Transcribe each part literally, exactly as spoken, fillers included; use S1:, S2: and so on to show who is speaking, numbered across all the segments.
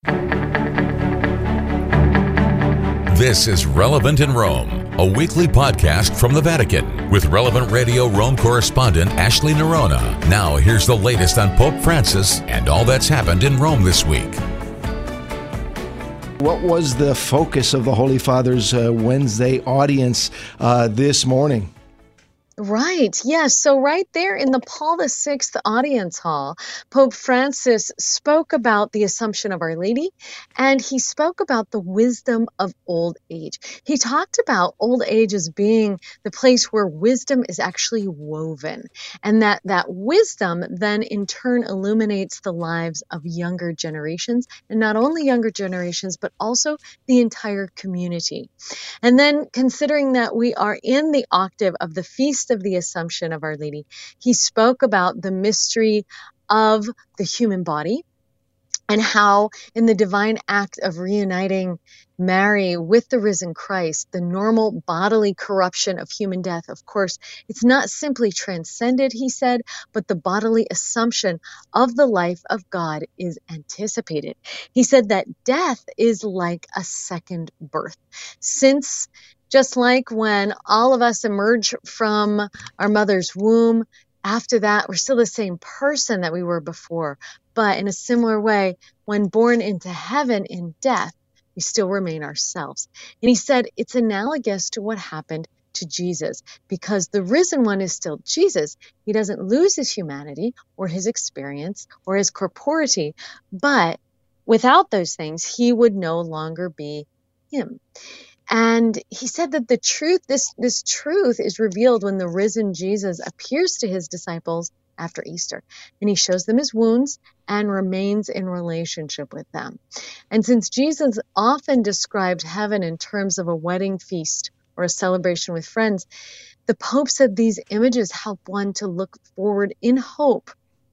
S1: This is Relevant in Rome, a weekly podcast from the Vatican with Relevant Radio Rome correspondent Ashley Nerona. Now, here's the latest on Pope Francis and all that's happened in Rome this week.
S2: What was the focus of the Holy Father's uh, Wednesday audience uh, this morning?
S3: Right. Yes. So right there in the Paul the Sixth audience hall, Pope Francis spoke about the Assumption of Our Lady, and he spoke about the wisdom of old age. He talked about old age as being the place where wisdom is actually woven, and that that wisdom then in turn illuminates the lives of younger generations, and not only younger generations, but also the entire community. And then considering that we are in the octave of the Feast of the Assumption of Our Lady, he spoke about the mystery of the human body and how in the divine act of reuniting Mary with the risen Christ, the normal bodily corruption of human death, of course, it's not simply transcended, he said, but the bodily assumption of the life of God is anticipated. He said that death is like a second birth, since just like when all of us emerge from our mother's womb, after that, we're still the same person that we were before. But in a similar way, when born into heaven in death, we still remain ourselves. And he said it's analogous to what happened to Jesus, because the risen one is still Jesus. He doesn't lose his humanity or his experience or his corporeity, but without those things, he would no longer be him. And he said that the truth, this, this truth is revealed when the risen Jesus appears to his disciples after Easter. And he shows them his wounds and remains in relationship with them. And since Jesus often described heaven in terms of a wedding feast or a celebration with friends, the Pope said these images help one to look forward in hope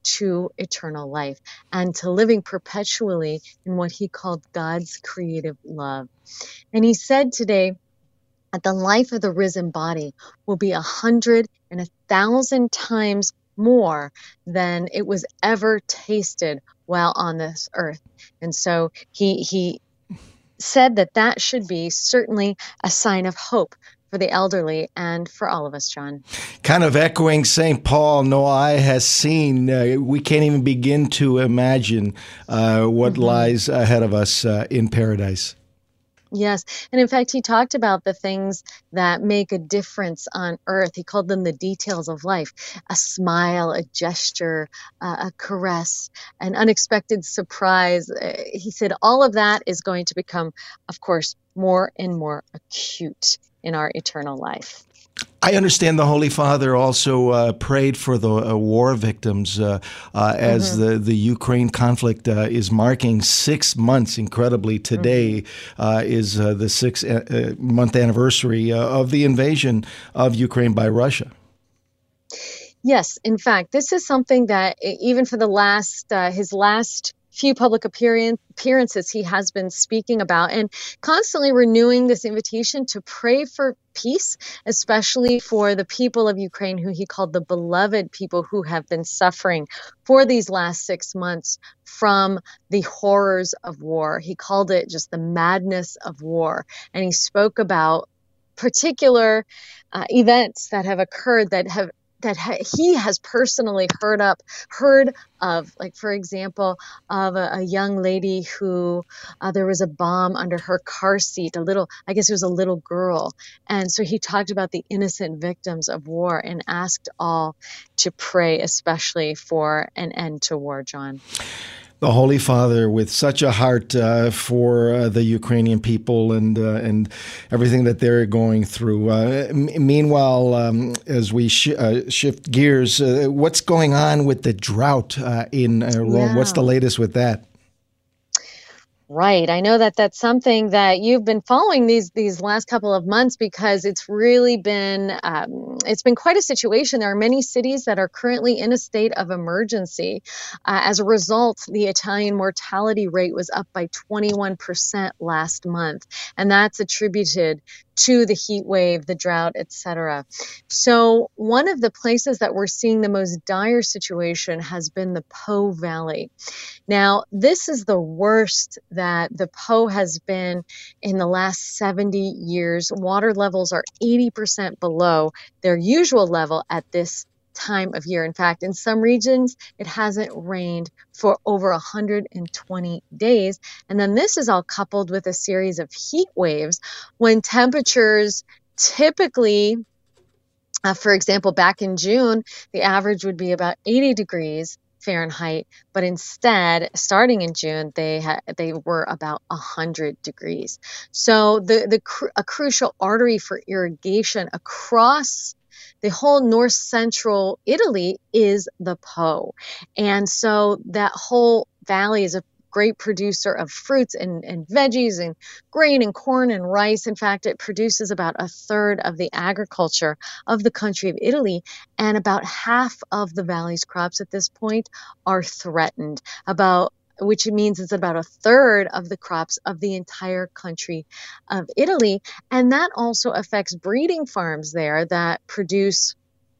S3: to eternal life and to living perpetually in what he called God's creative love. And he said today that the life of the risen body will be a hundred and a thousand times more than it was ever tasted while on this earth. And so he he said that that should be certainly a sign of hope for the elderly and for all of us, John.
S2: Kind of echoing Saint Paul, no eye has seen. Uh, we can't even begin to imagine uh, what mm-hmm. lies ahead of us uh, in paradise.
S3: Yes. And in fact, he talked about the things that make a difference on earth. He called them the details of life: a smile, a gesture, uh, a caress, an unexpected surprise. Uh, he said all of that is going to become, of course, more and more acute in our eternal life.
S2: I understand the Holy Father also uh, prayed for the uh, war victims uh, uh, as mm-hmm. the, the Ukraine conflict uh, is marking six months. Incredibly, today mm-hmm. uh, is uh, the six uh, month anniversary uh, of the invasion of Ukraine by Russia.
S3: Yes, in fact, this is something that even for the last, uh, his last few public appearances, he has been speaking about and constantly renewing this invitation to pray for peace, especially for the people of Ukraine, who he called the beloved people who have been suffering for these last six months from the horrors of war. He called it just the madness of war. And he spoke about particular uh, events that have occurred that have that he has personally heard up, heard of, like, for example, of a, a young lady who uh, there was a bomb under her car seat, a little, I guess it was a little girl. And so he talked about the innocent victims of war and asked all to pray, especially for an end to war, John.
S2: The Holy Father, with such a heart uh, for uh, the Ukrainian people and uh, and everything that they're going through. Uh, m- meanwhile, um, as we sh- uh, shift gears, uh, what's going on with the drought uh, in uh, Rome?
S3: Yeah.
S2: What's the latest with that?
S3: Right. I know that that's something that you've been following these these last couple of months, because it's really been um, it's been quite a situation. There are many cities that are currently in a state of emergency. Uh, as a result, the Italian mortality rate was up by twenty-one percent last month, and that's attributed to the heat wave, the drought, et cetera. So one of the places that we're seeing the most dire situation has been the Po Valley. Now, this is the worst that the Po has been in the last seventy years. Water levels are eighty percent below their usual level at this time of year. In fact, in some regions, it hasn't rained for over one hundred twenty days. And then this is all coupled with a series of heat waves when temperatures typically, uh, for example, back in June, the average would be about eighty degrees Fahrenheit, but instead, starting in June, they had they were about one hundred degrees. So the the cr- a crucial artery for irrigation across the whole north central Italy is the Po. And so that whole valley is a great producer of fruits and, and veggies and grain and corn and rice. In fact, it produces about a third of the agriculture of the country of Italy, and about half of the valley's crops at this point are threatened, about which means it's about a third of the crops of the entire country of Italy. And that also affects breeding farms there that produce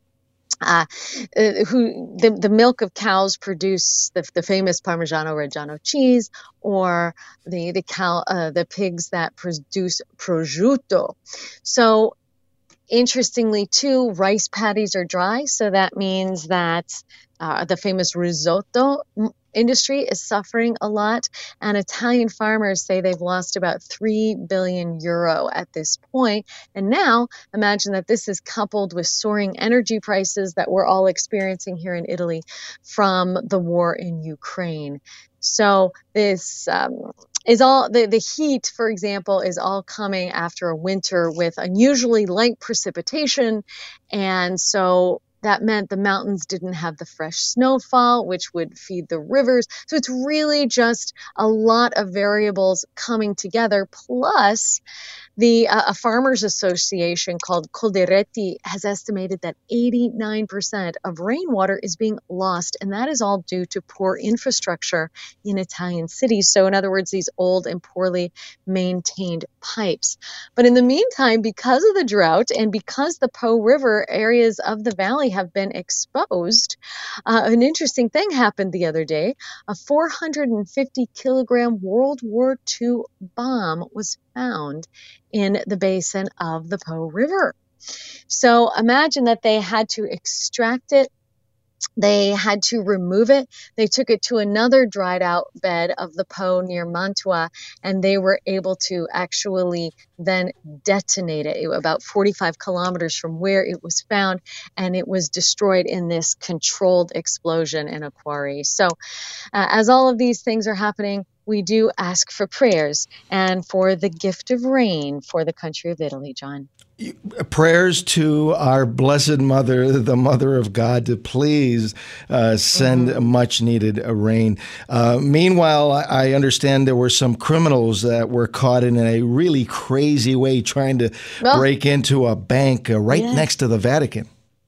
S3: Uh, uh, who the, the milk of cows produce the, the famous Parmigiano Reggiano cheese, or the the cow uh, the pigs that produce prosciutto. So interestingly too, rice paddies are dry, so that means that uh, the famous risotto industry is suffering a lot, and Italian farmers say they've lost about three billion euro at this point. And now imagine that this is coupled with soaring energy prices that we're all experiencing here in Italy from the war in Ukraine. So this um, is all the, the heat, for example, is all coming after a winter with unusually light precipitation, and so that meant the mountains didn't have the fresh snowfall, which would feed the rivers. So it's really just a lot of variables coming together. Plus, the uh, a farmers association called Coldiretti has estimated that eighty-nine percent of rainwater is being lost, and that is all due to poor infrastructure in Italian cities. So in other words, these old and poorly maintained pipes. But in the meantime, because of the drought and because the Po River areas of the valley have been exposed, uh, an interesting thing happened the other day. A four hundred fifty kilogram World War Two bomb was found in the basin of the Po River. So imagine that they had to extract it. They had to remove it. They took it to another dried out bed of the Po near Mantua, and they were able to actually then detonate it about forty-five kilometers from where it was found, and it was destroyed in this controlled explosion in a quarry. So uh, as all of these things are happening, we do ask for prayers and for the gift of rain for the country of Italy, John.
S2: Prayers to our Blessed Mother, the Mother of God, to please uh, send mm-hmm. much needed rain. Uh, meanwhile, I understand there were some criminals that were caught in a really crazy way trying to well, break into a bank uh, right yeah. next to the Vatican.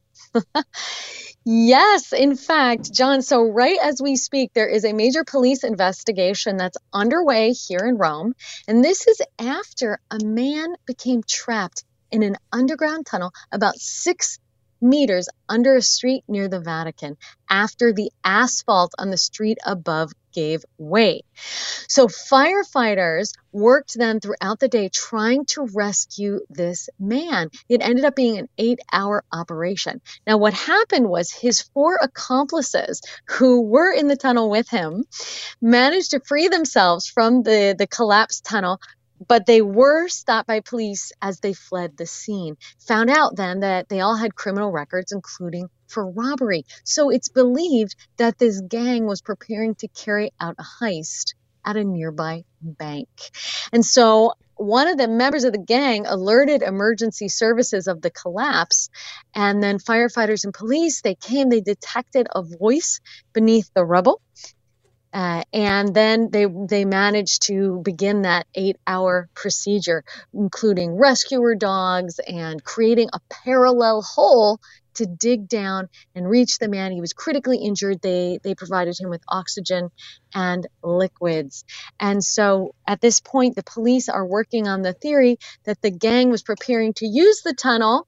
S3: Yes, in fact, John, so right as we speak, there is a major police investigation that's underway here in Rome. And this is after a man became trapped in an underground tunnel about six meters under a street near the Vatican after the asphalt on the street above gave way. So firefighters worked then throughout the day trying to rescue this man. It ended up being an eight-hour operation. Now, what happened was his four accomplices who were in the tunnel with him managed to free themselves from the, the collapsed tunnel, but they were stopped by police as they fled the scene. Found out then that they all had criminal records, including for robbery. So it's believed that this gang was preparing to carry out a heist at a nearby bank. And so one of the members of the gang alerted emergency services of the collapse, and then firefighters and police, they came, they detected a voice beneath the rubble. Uh, and then they they managed to begin that eight-hour procedure, including rescuer dogs and creating a parallel hole to dig down and reach the man. He was critically injured. They they provided him with oxygen and liquids. And so at this point, the police are working on the theory that the gang was preparing to use the tunnel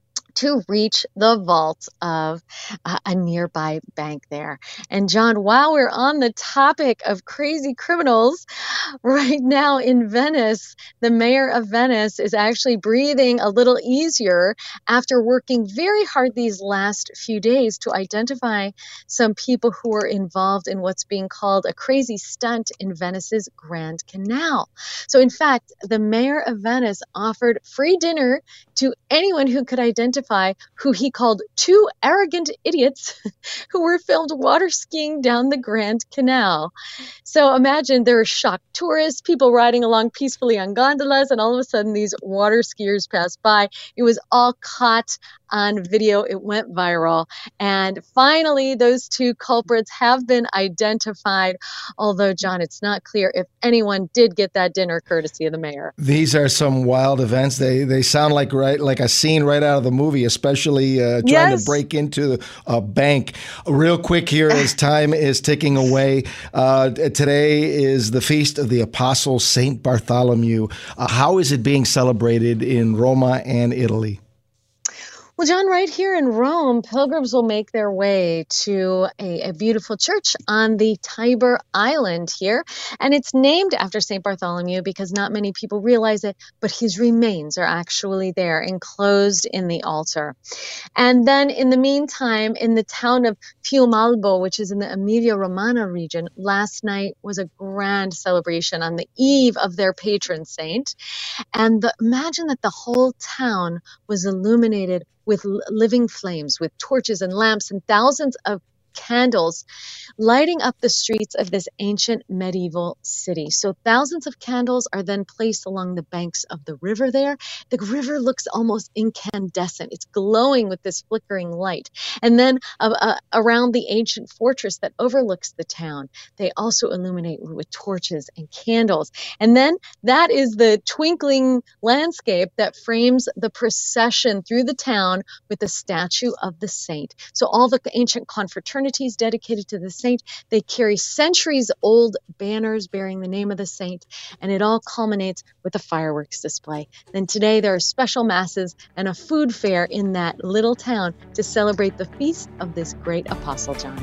S3: to reach the vault of uh, a nearby bank there. And John, while we're on the topic of crazy criminals, right now in Venice, the mayor of Venice is actually breathing a little easier after working very hard these last few days to identify some people who were involved in what's being called a crazy stunt in Venice's Grand Canal. So in fact, the mayor of Venice offered free dinner to anyone who could identify who he called two arrogant idiots who were filmed water skiing down the Grand Canal. So imagine there are shocked tourists, people riding along peacefully on gondolas, and all of a sudden these water skiers pass by. It was all caught on video. It went viral. And finally, those two culprits have been identified. Although, John, it's not clear if anyone did get that dinner courtesy of the mayor.
S2: These are some wild events. They they sound like right like a scene right out of the movie, especially uh, trying
S3: yes.
S2: to break into a bank. Real quick here, as time is ticking away. Uh, today is the feast of the Apostle Saint Bartholomew. Uh, how is it being celebrated in Roma and Italy?
S3: Well, John, right here in Rome, pilgrims will make their way to a, a beautiful church on the Tiber Island here. And it's named after Saint Bartholomew because not many people realize it, but his remains are actually there, enclosed in the altar. And then in the meantime, in the town of Fiumalbo, which is in the Emilia-Romagna region, last night was a grand celebration on the eve of their patron saint. And the, imagine that the whole town was illuminated with living flames, with torches and lamps and thousands of candles lighting up the streets of this ancient medieval city. So thousands of candles are then placed along the banks of the river there. The river looks almost incandescent. It's glowing with this flickering light. And then uh, uh, around the ancient fortress that overlooks the town, they also illuminate with torches and candles. And then that is the twinkling landscape that frames the procession through the town with the statue of the saint. So all the ancient confraternities dedicated to the saint, they carry centuries-old banners bearing the name of the saint, and it all culminates with a fireworks display. Then today there are special masses and a food fair in that little town to celebrate the feast of this great Apostle John.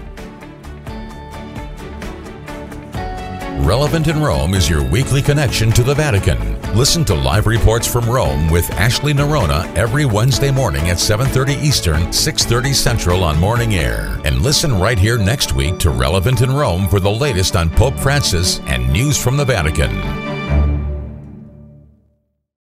S1: Relevant in Rome is your weekly connection to the Vatican. Listen to live reports from Rome with Ashley Nerona every Wednesday morning at seven thirty Eastern, six thirty Central on Morning Air. And listen right here next week to Relevant in Rome for the latest on Pope Francis and news from the Vatican.